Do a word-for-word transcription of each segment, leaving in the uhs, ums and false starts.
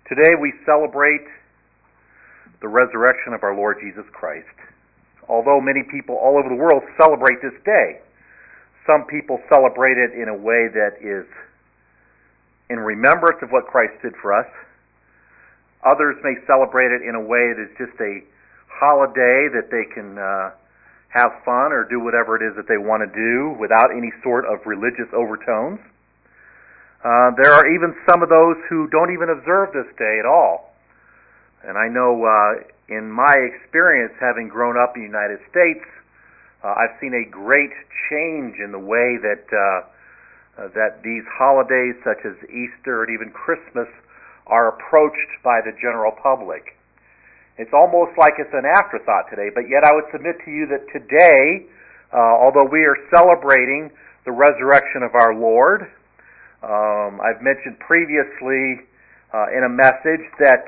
Today we celebrate the resurrection of our Lord Jesus Christ. Although many people all over the world celebrate this day, some people celebrate it in a way that is in remembrance of what Christ did for us. Others may celebrate it in a way that is just a holiday that they can uh, have fun or do whatever it is that they want to do without any sort of religious overtones. Uh, there are even some of those who don't even observe this day at all. And I know uh, in my experience, having grown up in the United States, uh, I've seen a great change in the way that uh, uh, that these holidays, such as Easter and even Christmas, are approached by the general public. It's almost like it's an afterthought today, but yet I would submit to you that today, uh, although we are celebrating the resurrection of our Lord, Um, I've mentioned previously uh, in a message that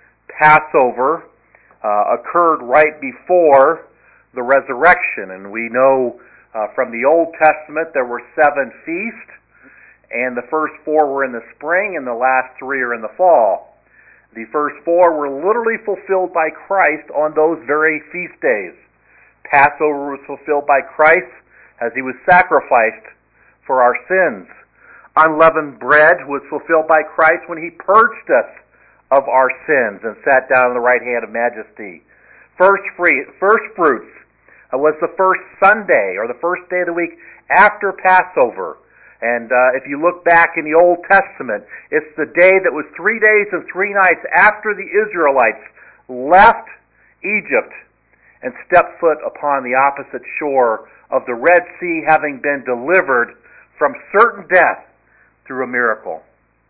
Passover uh, occurred right before the resurrection, and we know uh, from the Old Testament there were seven feasts, and the first four were in the spring, and the last three are in the fall. The first four were literally fulfilled by Christ on those very feast days. Passover was fulfilled by Christ as He was sacrificed for our sins. Unleavened bread was fulfilled by Christ when He purged us of our sins and sat down on the right hand of majesty. First, free, first fruits was the first Sunday or the first day of the week after Passover. And uh, if you look back in the Old Testament, it's the day that was three days and three nights after the Israelites left Egypt and stepped foot upon the opposite shore of the Red Sea, having been delivered from certain death through a miracle.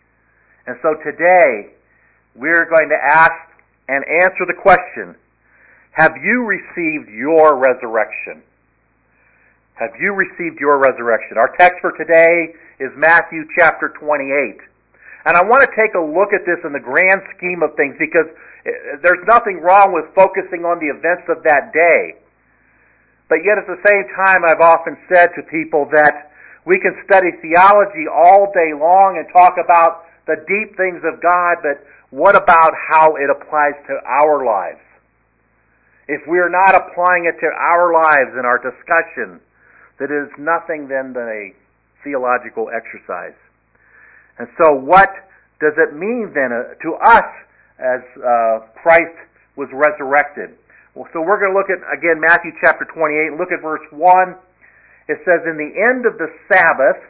And so today, we're going to ask and answer the question, have you received your resurrection? Have you received your resurrection? Our text for today is Matthew chapter twenty-eight. And I want to take a look at this in the grand scheme of things, because there's nothing wrong with focusing on the events of that day. But yet at the same time, I've often said to people that we can study theology all day long and talk about the deep things of God, but what about how it applies to our lives? If we're not applying it to our lives in our discussion, that is nothing then than a theological exercise. And so what does it mean then to us as uh, Christ was resurrected? Well, so we're going to look at, again, Matthew chapter twenty-eight, and look at verse one. It says, in the end of the Sabbath,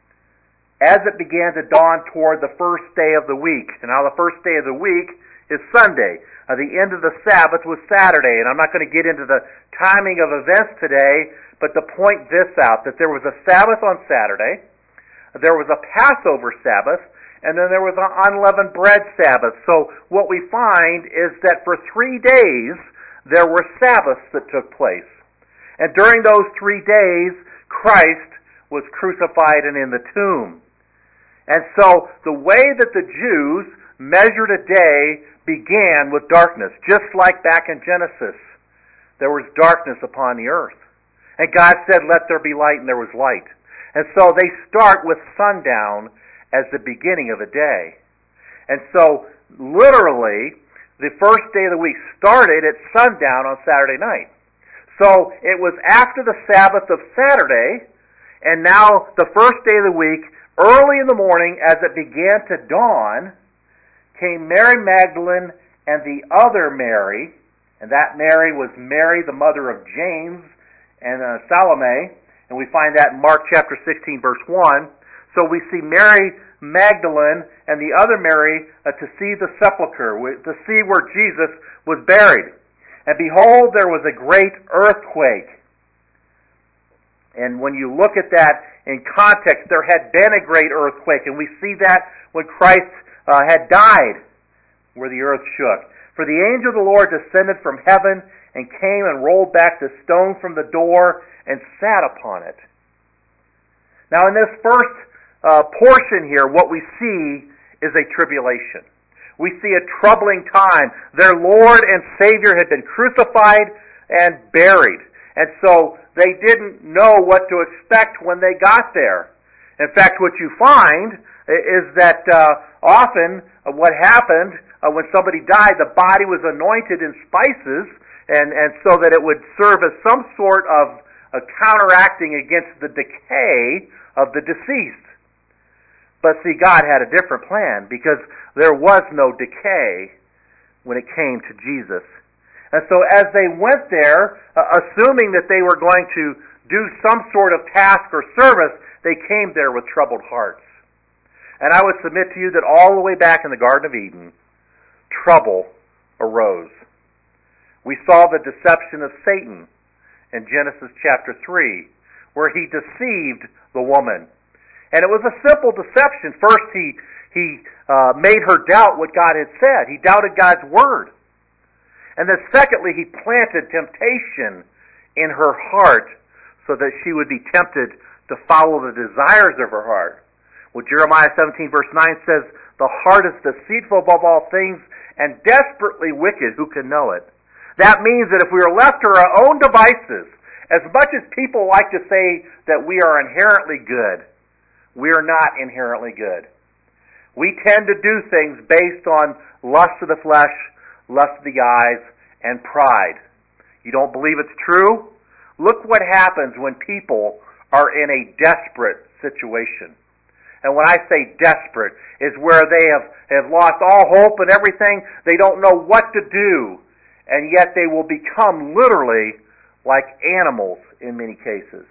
as it began to dawn toward the first day of the week. And now the first day of the week is Sunday. Uh, the end of the Sabbath was Saturday. And I'm not going to get into the timing of events today, but to point this out, that there was a Sabbath on Saturday, there was a Passover Sabbath, and then there was an unleavened bread Sabbath. So what we find is that for three days, there were Sabbaths that took place. And during those three days, Christ was crucified and in the tomb. And so the way that the Jews measured a day began with darkness, just like back in Genesis. There was darkness upon the earth. And God said, let there be light, and there was light. And so they start with sundown as the beginning of a day. And so, literally, the first day of the week started at sundown on Saturday night. So it was after the Sabbath of Saturday, and now the first day of the week, early in the morning, as it began to dawn, came Mary Magdalene and the other Mary, and that Mary was Mary, the mother of James and uh, Salome, and we find that in Mark chapter sixteen, verse one. So we see Mary Magdalene and the other Mary uh, to see the sepulchre, to see where Jesus was buried. And behold, there was a great earthquake. And when you look at that in context, there had been a great earthquake. And we see that when Christ uh, had died, where the earth shook. For the angel of the Lord descended from heaven and came and rolled back the stone from the door and sat upon it. Now in this first uh, portion here, what we see is a tribulation. We see a troubling time. Their Lord and Savior had been crucified and buried. And so they didn't know what to expect when they got there. In fact, what you find is that uh, often what happened uh, when somebody died, the body was anointed in spices, and, and so that it would serve as some sort of uh, counteracting against the decay of the deceased. But see, God had a different plan, because there was no decay when it came to Jesus. And so as they went there, uh, assuming that they were going to do some sort of task or service, they came there with troubled hearts. And I would submit to you that all the way back in the Garden of Eden, trouble arose. We saw the deception of Satan in Genesis chapter three, where he deceived the woman. And it was a simple deception. First, he, he uh, made her doubt what God had said. He doubted God's word. And then secondly, he planted temptation in her heart so that she would be tempted to follow the desires of her heart. Well, Jeremiah seventeen verse nine says, "The heart is deceitful above all things and desperately wicked. Who can know it?" That means that if we are left to our own devices, as much as people like to say that we are inherently good, we are not inherently good. We tend to do things based on lust of the flesh, lust of the eyes, and pride. You don't believe it's true? Look what happens when people are in a desperate situation. And when I say desperate, is where they have, have lost all hope and everything. They don't know what to do. And yet they will become literally like animals in many cases.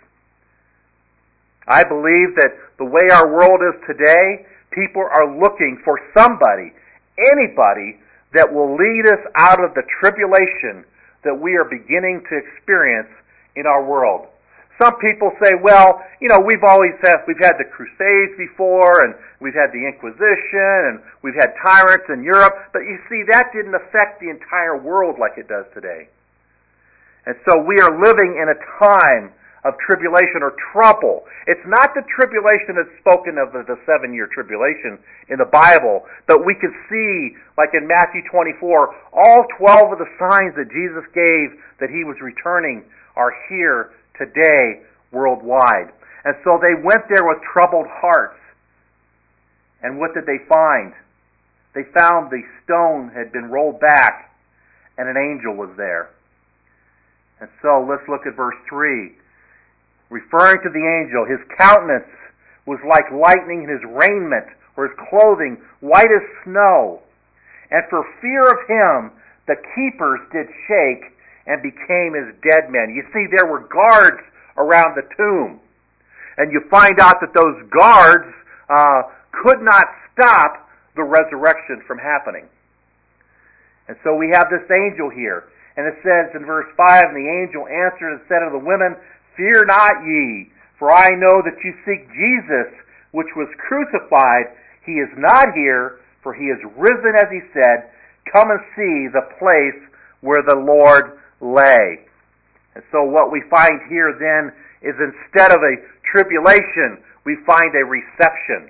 I believe that the way our world is today, people are looking for somebody, anybody, that will lead us out of the tribulation that we are beginning to experience in our world. Some people say, well, you know, we've always had, we've had the Crusades before, and we've had the Inquisition, and we've had tyrants in Europe, but you see, that didn't affect the entire world like it does today. And so we are living in a time of tribulation or trouble. It's not the tribulation that's spoken of as the seven-year tribulation in the Bible, but we can see, like in Matthew twenty-four, all twelve of the signs that Jesus gave that he was returning are here today worldwide. And so they went there with troubled hearts. And what did they find? They found the stone had been rolled back and an angel was there. And so let's look at verse three. Referring to the angel, his countenance was like lightning, and his raiment, or his clothing, white as snow. And for fear of him, the keepers did shake and became as dead men. You see, there were guards around the tomb. And you find out that those guards uh, could not stop the resurrection from happening. And so we have this angel here. And it says in verse five, "And the angel answered and said unto the women, Fear not ye, for I know that you seek Jesus, which was crucified. He is not here, for he is risen as he said. Come and see the place where the Lord lay." And so what we find here then is, instead of a tribulation, we find a reception.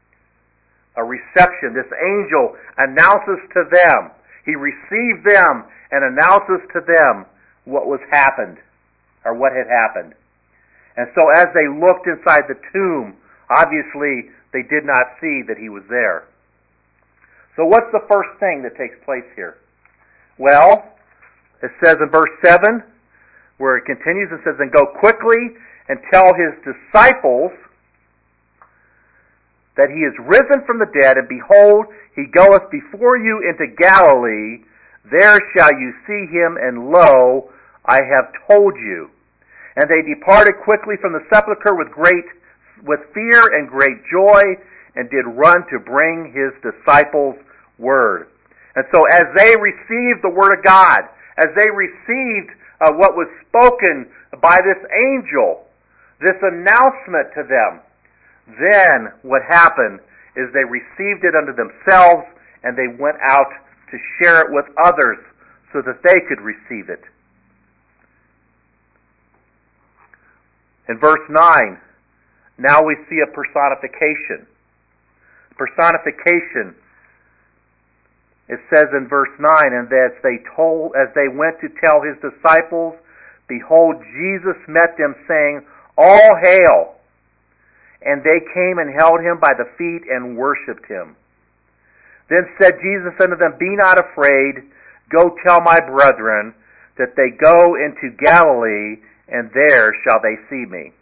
A reception. This angel announces to them. He received them and announces to them what was happened, or what had happened. And so as they looked inside the tomb, obviously they did not see that he was there. So what's the first thing that takes place here? Well, it says in verse seven, where it continues, it says, "And go quickly and tell his disciples that he is risen from the dead, and behold, he goeth before you into Galilee. There shall you see him, and lo, I have told you." And they departed quickly from the sepulchre with great, with fear and great joy, and did run to bring his disciples word. And so as they received the word of God, as they received uh, what was spoken by this angel, this announcement to them, then what happened is they received it unto themselves, and they went out to share it with others so that they could receive it. In verse nine, now we see a personification. Personification, it says in verse nine, "And as they told, as they went to tell his disciples, behold, Jesus met them, saying, All hail! And they came and held him by the feet and worshipped him." Then said Jesus unto them, Be not afraid, go tell my brethren that they go into Galilee, and there shall they see me.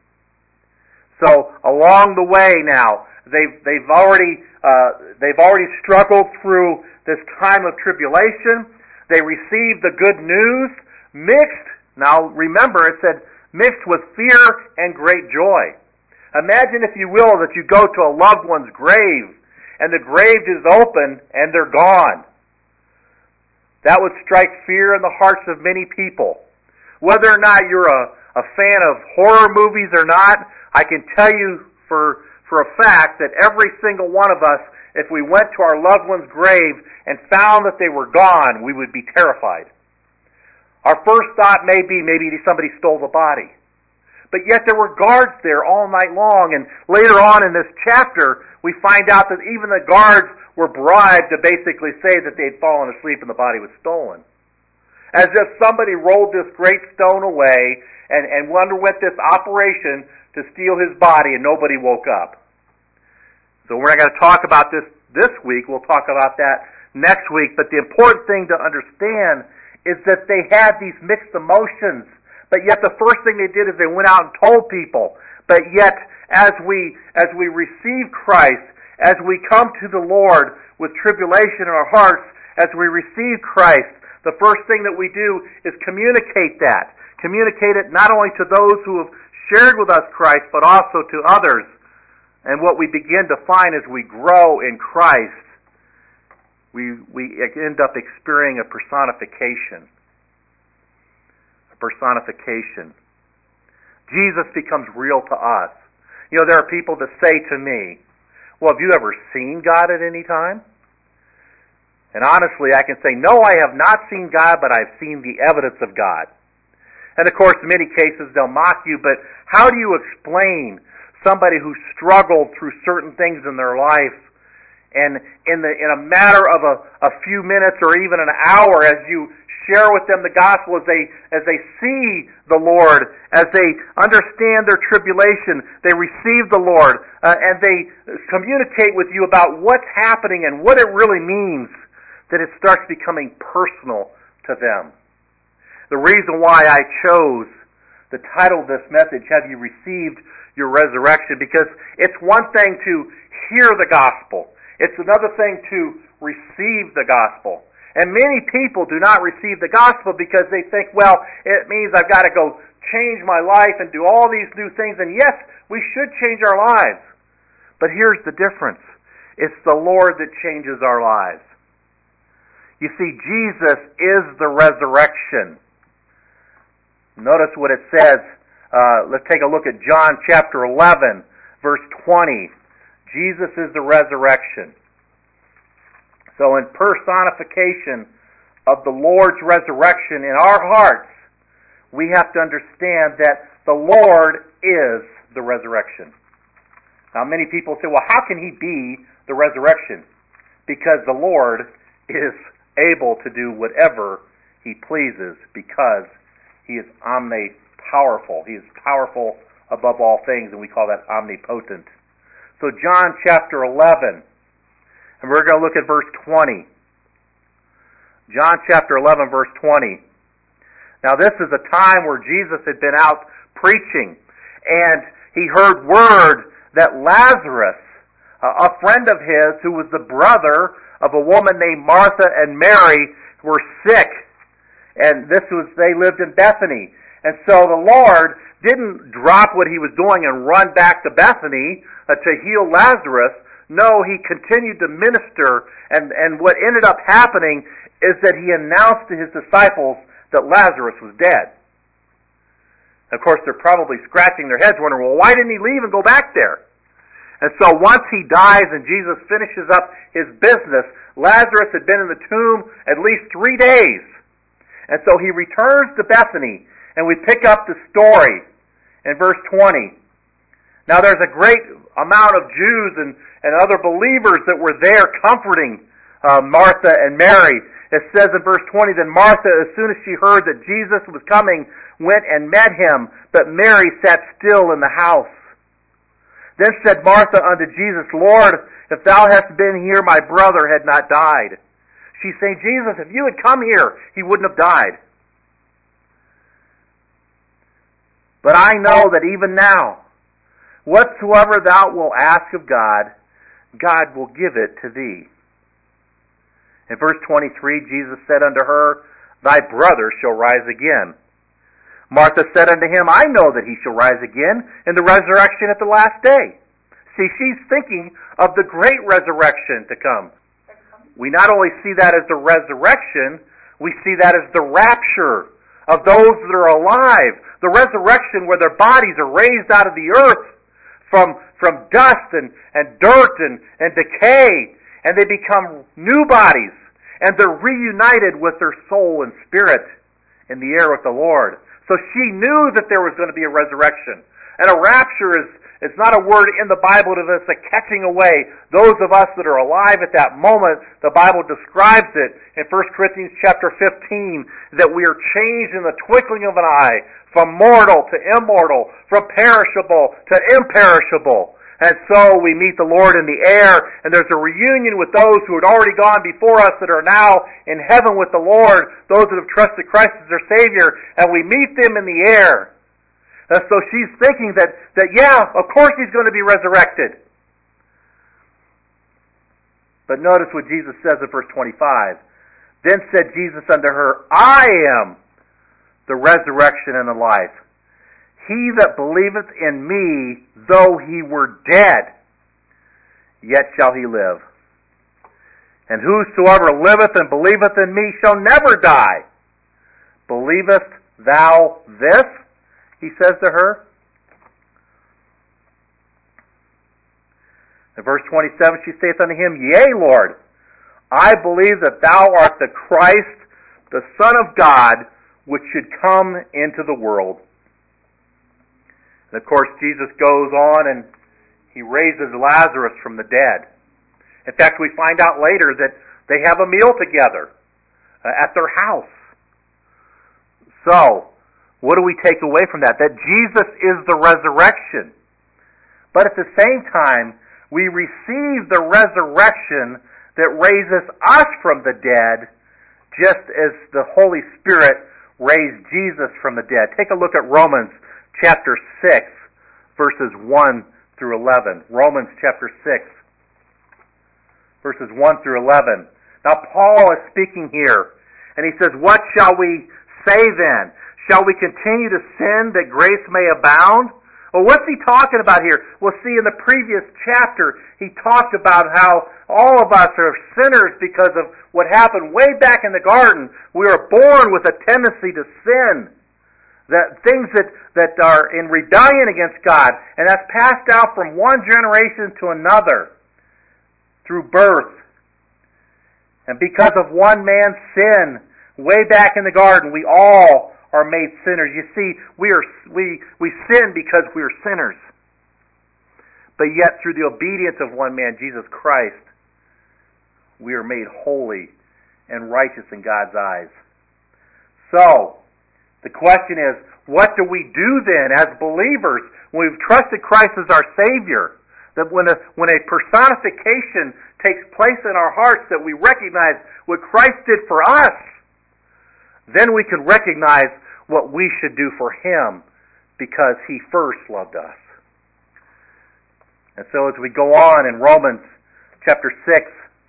So along the way now, they've they've already uh, they've already struggled through this time of tribulation. They received the good news mixed. Now remember, it said mixed with fear and great joy. Imagine, if you will, that you go to a loved one's grave, and the grave is open, and they're gone. That would strike fear in the hearts of many people. Whether or not you're a, a fan of horror movies or not, I can tell you for, for a fact that every single one of us, if we went to our loved one's grave and found that they were gone, we would be terrified. Our first thought may be maybe somebody stole the body. But yet there were guards there all night long, and later on in this chapter, we find out that even the guards were bribed to basically say that they had fallen asleep and the body was stolen. As if somebody rolled this great stone away and, and underwent this operation to steal his body and nobody woke up. So we're not going to talk about this this week. We'll talk about that next week. But the important thing to understand is that they had these mixed emotions. But yet the first thing they did is they went out and told people. But yet as we as we receive Christ, as we come to the Lord with tribulation in our hearts, as we receive Christ, the first thing that we do is communicate that. Communicate it not only to those who have shared with us Christ, but also to others. And what we begin to find as we grow in Christ, we we end up experiencing a personification. A personification. Jesus becomes real to us. You know, there are people that say to me, well, have you ever seen God at any time? And honestly, I can say, no, I have not seen God, but I've seen the evidence of God. And of course, in many cases, they'll mock you, but how do you explain somebody who struggled through certain things in their life, and in the in a matter of a, a few minutes or even an hour, as you share with them the gospel, as they as they see the Lord, as they understand their tribulation, they receive the Lord, uh, and they communicate with you about what's happening and what it really means, that it starts becoming personal to them. The reason why I chose the title of this message, Have You Received Your Resurrection? Because it's one thing to hear the gospel. It's another thing to receive the gospel. And many people do not receive the gospel because they think, well, it means I've got to go change my life and do all these new things. And yes, we should change our lives. But here's the difference. It's the Lord that changes our lives. You see, Jesus is the resurrection. Notice what it says. Uh, let's take a look at John chapter eleven, verse twenty. Jesus is the resurrection. So in personification of the Lord's resurrection in our hearts, we have to understand that the Lord is the resurrection. Now many people say, well, how can He be the resurrection? Because the Lord is able to do whatever He pleases, because He is omnipowerful. He is powerful above all things, and we call that omnipotent. So John chapter eleven, and we're going to look at verse twenty. John chapter eleven, verse twenty. Now this is a time where Jesus had been out preaching, and he heard word that Lazarus, a friend of his who was the brother of a woman named Martha and Mary, were sick. And this was, they lived in Bethany. And so the Lord didn't drop what He was doing and run back to Bethany uh, to heal Lazarus. No, He continued to minister, and, and what ended up happening is that He announced to His disciples that Lazarus was dead. Of course, they're probably scratching their heads wondering, well, why didn't He leave and go back there? And so once He dies and Jesus finishes up His business, Lazarus had been in the tomb at least three days. And so He returns to Bethany, and we pick up the story in verse twenty. Now there's a great amount of Jews and, and other believers that were there comforting uh, Martha and Mary. It says in verse twenty, Then Martha, as soon as she heard that Jesus was coming, went and met Him, but Mary sat still in the house. Then said Martha unto Jesus, Lord, if thou hadst been here, my brother had not died. She's saying, Jesus, if you had come here, he wouldn't have died. But I know that even now, whatsoever thou wilt ask of God, God will give it to thee. In verse twenty-three, Jesus said unto her, Thy brother shall rise again. Martha said unto him, I know that he shall rise again in the resurrection at the last day. See, she's thinking of the great resurrection to come. We not only see that as the resurrection, we see that as the rapture of those that are alive. The resurrection where their bodies are raised out of the earth from, from dust and, and dirt and, and decay, and they become new bodies, and they're reunited with their soul and spirit in the air with the Lord. So she knew that there was going to be a resurrection. And a rapture is, is not a word in the Bible that is a catching away those of us that are alive at that moment. The Bible describes it in First Corinthians chapter fifteen, that we are changed in the twinkling of an eye, from mortal to immortal, from perishable to imperishable. And so we meet the Lord in the air, and there's a reunion with those who had already gone before us that are now in heaven with the Lord, those that have trusted Christ as their Savior, and we meet them in the air. And so she's thinking that, that yeah, of course he's going to be resurrected. But notice what Jesus says in verse twenty-five. Then said Jesus unto her, I am the resurrection and the life. He that believeth in me, though he were dead, yet shall he live. And whosoever liveth and believeth in me shall never die. Believest thou this? He says to her. In verse twenty-seven, she saith unto him, Yea, Lord, I believe that thou art the Christ, the Son of God, which should come into the world. And of course, Jesus goes on and he raises Lazarus from the dead. In fact, we find out later that they have a meal together uh, at their house. So, what do we take away from that? That Jesus is the resurrection. But at the same time, we receive the resurrection that raises us from the dead, just as the Holy Spirit raised Jesus from the dead. Take a look at Romans chapter six, verses one through eleven. Romans chapter six, verses one through eleven. Now Paul is speaking here, and he says, What shall we say then? Shall we continue to sin that grace may abound? Well, what's he talking about here? Well, see, in the previous chapter, he talked about how all of us are sinners because of what happened way back in the garden. We are born with a tendency to sin. That things that, that are in rebellion against God, and that's passed out from one generation to another through birth. And because of one man's sin, way back in the garden, we all are made sinners. You see, we are we we sin because we are sinners. But yet, through the obedience of one man, Jesus Christ, we are made holy and righteous in God's eyes. So, the question is, what do we do then as believers when we've trusted Christ as our Savior? That when a, when a personification takes place in our hearts, that we recognize what Christ did for us, then we can recognize what we should do for Him because He first loved us. And so as we go on in Romans chapter six,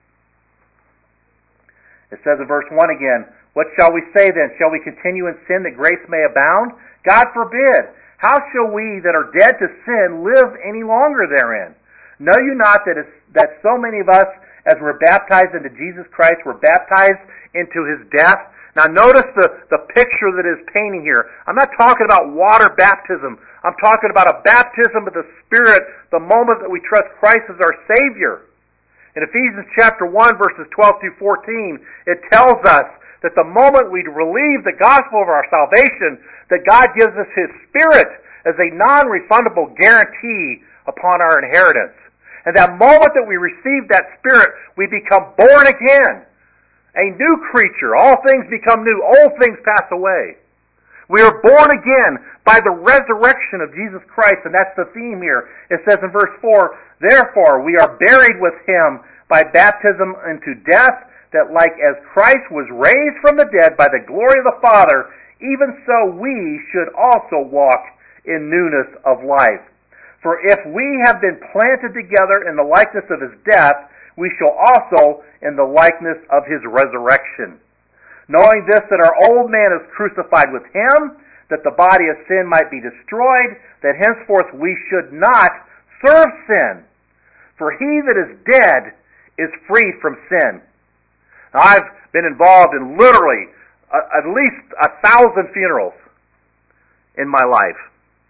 it says in verse one again, What shall we say then? Shall we continue in sin that grace may abound? God forbid. How shall we that are dead to sin live any longer therein? Know you not that, it's, that so many of us, as were baptized into Jesus Christ, were baptized into His death? Now notice the, the picture that is painting here. I'm not talking about water baptism. I'm talking about a baptism of the Spirit the moment that we trust Christ as our Savior. In Ephesians chapter one, verses twelve through fourteen, it tells us that the moment we relieve the gospel of our salvation, that God gives us His Spirit as a non-refundable guarantee upon our inheritance. And that moment that we receive that Spirit, we become born again. A new creature. All things become new. Old things pass away. We are born again by the resurrection of Jesus Christ, and that's the theme here. It says in verse four, therefore we are buried with him by baptism into death, that like as Christ was raised from the dead by the glory of the Father, even so we should also walk in newness of life. For if we have been planted together in the likeness of his death, we shall also in the likeness of his resurrection. Knowing this, that our old man is crucified with him, that the body of sin might be destroyed, that henceforth we should not serve sin. For he that is dead is freed from sin. Now, I've been involved in literally uh, at least a thousand funerals in my life.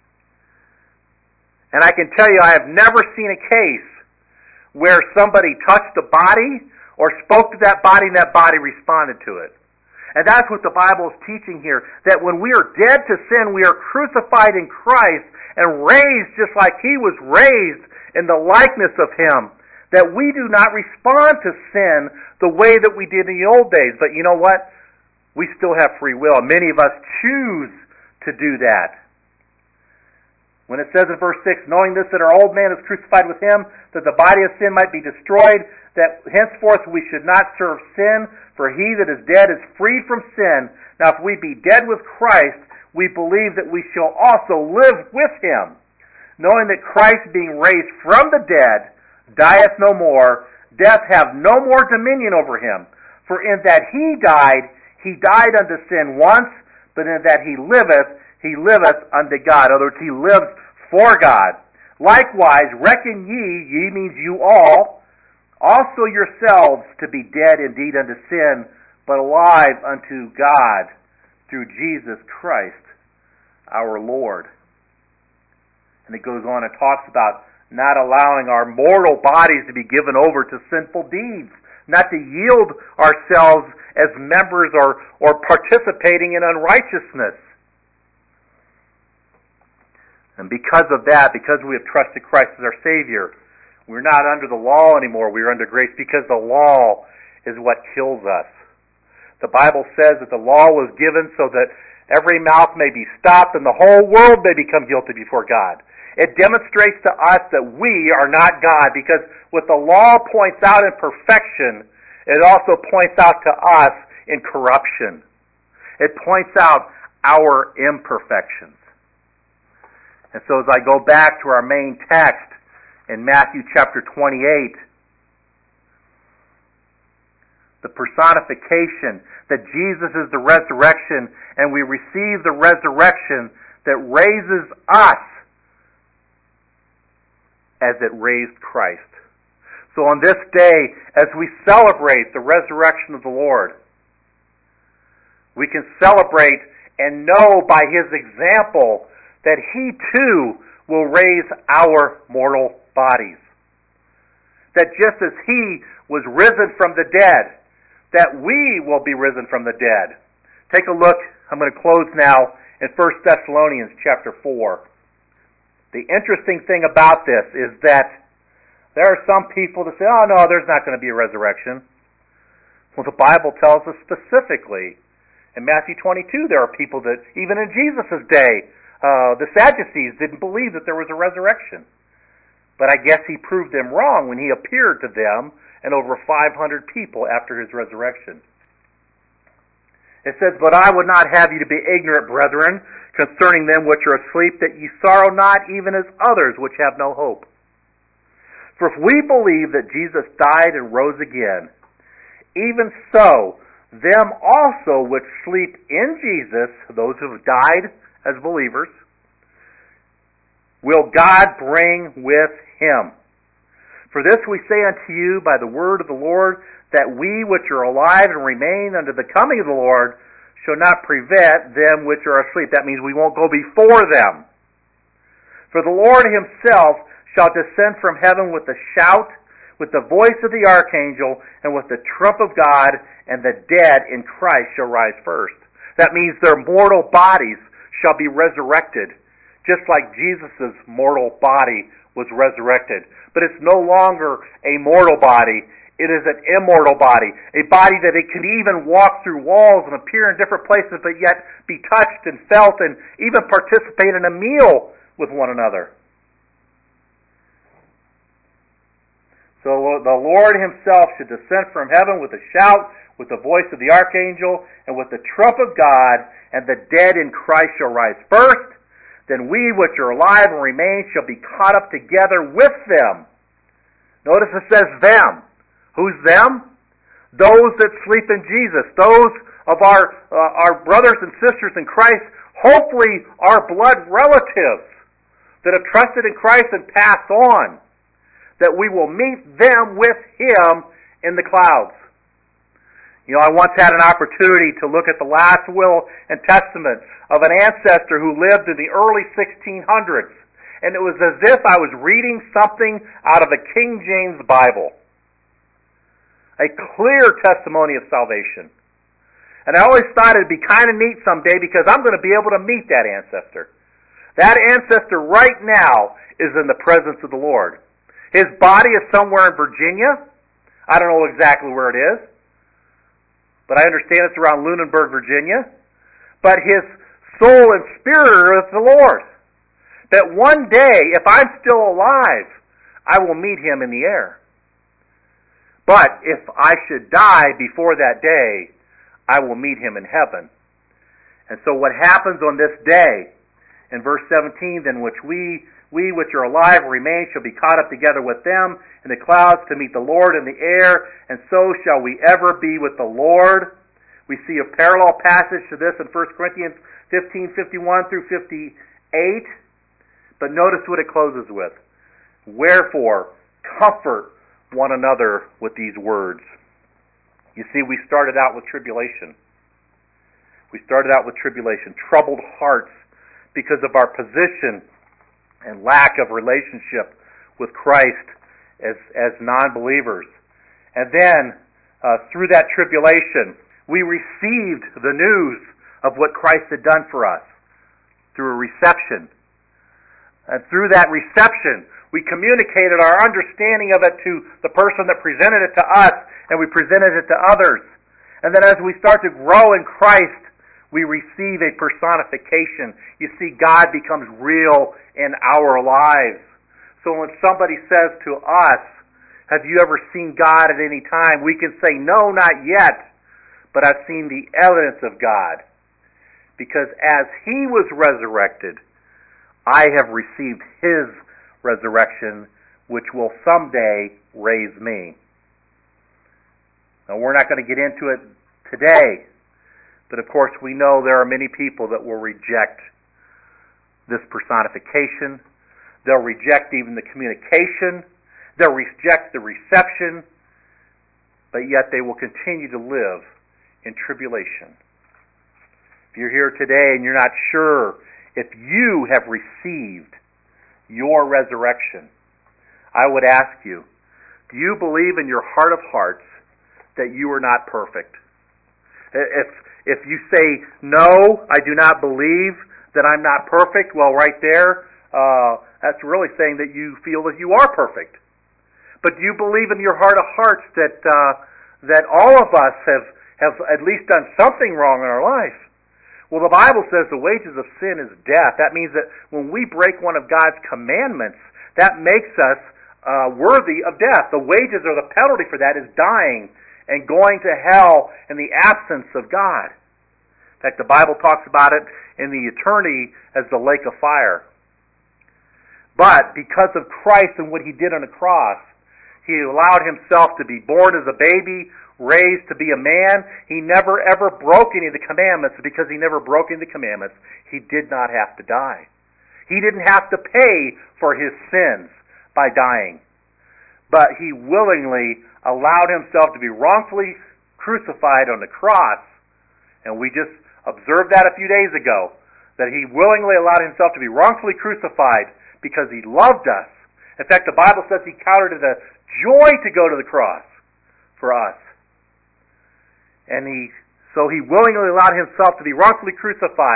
And I can tell you I have never seen a case where somebody touched a body or spoke to that body and that body responded to it. And that's what the Bible is teaching here, that when we are dead to sin, we are crucified in Christ and raised just like he was raised in the likeness of him, that we do not respond to sin the way that we did in the old days. But you know what? We still have free will. Many of us choose to do that. When it says in verse six, knowing this, that our old man is crucified with him, that the body of sin might be destroyed, that henceforth we should not serve sin, for he that is dead is freed from sin. Now if we be dead with Christ, we believe that we shall also live with him, knowing that Christ being raised from the dead dieth no more, death have no more dominion over him. For in that he died, he died unto sin once, but in that he liveth, he liveth unto God. In other words, he lives for God. Likewise, reckon ye, ye means you all, also yourselves to be dead indeed unto sin, but alive unto God through Jesus Christ our Lord. And it goes on and talks about not allowing our mortal bodies to be given over to sinful deeds, not to yield ourselves as members or, or participating in unrighteousness. And because of that, because we have trusted Christ as our Savior, we're not under the law anymore. We are under grace because the law is what kills us. The Bible says that the law was given so that every mouth may be stopped and the whole world may become guilty before God. It demonstrates to us that we are not God, because what the law points out in perfection, it also points out to us in corruption. It points out our imperfections. And so as I go back to our main text in Matthew chapter twenty-eight, the personification that Jesus is the resurrection, and we receive the resurrection that raises us as it raised Christ. So on this day, as we celebrate the resurrection of the Lord, we can celebrate and know by his example that he too will raise our mortal bodies. That just as he was risen from the dead, that we will be risen from the dead. Take a look, I'm going to close now, in First Thessalonians chapter four. The interesting thing about this is that there are some people that say, oh no, there's not going to be a resurrection. Well, the Bible tells us specifically in Matthew twenty-two, there are people that, even in Jesus' day, uh, the Sadducees didn't believe that there was a resurrection. But I guess he proved them wrong when he appeared to them and over five hundred people after his resurrection. It says, but I would not have you to be ignorant, brethren, concerning them which are asleep, that ye sorrow not even as others which have no hope. For if we believe that Jesus died and rose again, even so, them also which sleep in Jesus, those who have died as believers, will God bring with him. For this we say unto you by the word of the Lord, that we which are alive and remain unto the coming of the Lord shall not prevent them which are asleep. That means we won't go before them. For the Lord himself shall descend from heaven with a shout, with the voice of the archangel, and with the trump of God, and the dead in Christ shall rise first. That means their mortal bodies shall be resurrected, just like Jesus' mortal body was resurrected. But it's no longer a mortal body. It is an immortal body, a body that it can even walk through walls and appear in different places, but yet be touched and felt and even participate in a meal with one another. So the Lord himself should descend from heaven with a shout, with the voice of the archangel, and with the trump of God, and the dead in Christ shall rise first. Then we which are alive and remain shall be caught up together with them. Notice it says them. Who's them? Those that sleep in Jesus. Those of our uh, our brothers and sisters in Christ, hopefully our blood relatives that have trusted in Christ and passed on, that we will meet them with Him in the clouds. You know, I once had an opportunity to look at the last will and testament of an ancestor who lived in the early sixteen hundreds. And it was as if I was reading something out of a King James Bible. A clear testimony of salvation. And I always thought it'd be kind of neat someday because I'm going to be able to meet that ancestor. That ancestor right now is in the presence of the Lord. His body is somewhere in Virginia. I don't know exactly where it is, but I understand it's around Lunenburg, Virginia. But his soul and spirit are with the Lord. That one day, if I'm still alive, I will meet him in the air. But if I should die before that day, I will meet him in heaven. And so what happens on this day, in verse seventeen, then which we, we which are alive and remain shall be caught up together with them in the clouds to meet the Lord in the air, and so shall we ever be with the Lord. We see a parallel passage to this in First Corinthians fifteen, fifty-one through fifty-eight. But notice what it closes with. Wherefore, comfort one another with these words. You see, we started out with tribulation. We started out with tribulation, troubled hearts because of our position and lack of relationship with Christ as, as non-believers. And then, uh, through that tribulation, we received the news of what Christ had done for us through a reception. And through that reception, we communicated our understanding of it to the person that presented it to us, and we presented it to others. And then as we start to grow in Christ, we receive a personification. You see, God becomes real in our lives. So when somebody says to us, have you ever seen God at any time? We can say, no, not yet, but I've seen the evidence of God. Because as He was resurrected, I have received His resurrection, which will someday raise me. Now, we're not going to get into it today, but of course we know there are many people that will reject this personification. They'll reject even the communication. They'll reject the reception, but yet they will continue to live in tribulation. If you're here today and you're not sure if you have received your resurrection, I would ask you, do you believe in your heart of hearts that you are not perfect? If if you say, no, I do not believe that I'm not perfect, well, right there, uh, that's really saying that you feel that you are perfect. But do you believe in your heart of hearts that uh, that all of us have, have at least done something wrong in our life? Well, the Bible says the wages of sin is death. That means that when we break one of God's commandments, that makes us uh, worthy of death. The wages or the penalty for that is dying and going to hell in the absence of God. In fact, the Bible talks about it in the eternity as the lake of fire. But because of Christ and what He did on the cross, He allowed Himself to be born as a baby, raised to be a man. He never ever broke any of the commandments. Because He never broke any of the commandments, He did not have to die. He didn't have to pay for His sins by dying. But He willingly allowed Himself to be wrongfully crucified on the cross. And we just observed that a few days ago, that He willingly allowed Himself to be wrongfully crucified because He loved us. In fact, the Bible says He counted it a joy to go to the cross for us. And he, so he willingly allowed Himself to be wrongfully crucified.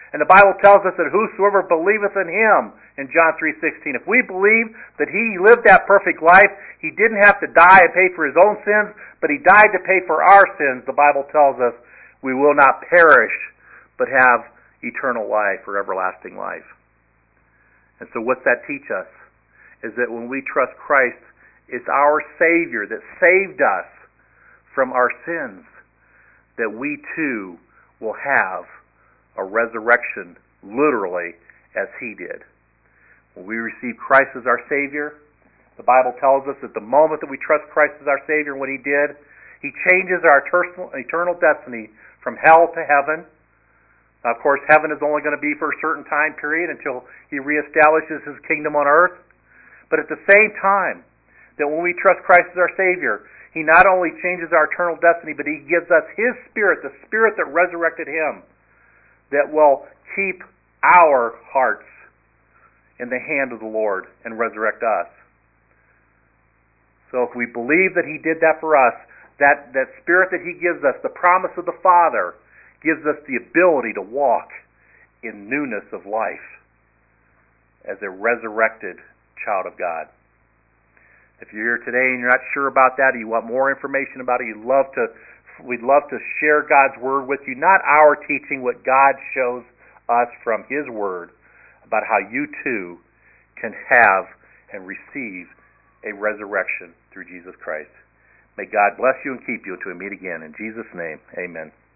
And the Bible tells us that whosoever believeth in Him, in John three sixteen, if we believe that He lived that perfect life, He didn't have to die and pay for His own sins, but He died to pay for our sins, the Bible tells us we will not perish, but have eternal life or everlasting life. And so what's that teach us? Is that when we trust Christ, it's our Savior that saved us from our sins, that we too will have a resurrection, literally, as He did. When we receive Christ as our Savior, the Bible tells us that the moment that we trust Christ as our Savior and what He did, He changes our eternal destiny from hell to heaven. Now, of course, heaven is only going to be for a certain time period until He reestablishes His kingdom on earth. But at the same time, that when we trust Christ as our Savior, He not only changes our eternal destiny, but He gives us His Spirit, the Spirit that resurrected Him, that will keep our hearts in the hand of the Lord and resurrect us. So if we believe that He did that for us, that, that Spirit that He gives us, the promise of the Father, gives us the ability to walk in newness of life as a resurrected child of God. If you're here today and you're not sure about that, or you want more information about it, you'd love to We'd love to share God's Word with you, not our teaching, what God shows us from His Word about how you too can have and receive a resurrection through Jesus Christ. May God bless you and keep you until we meet again. In Jesus' name, amen.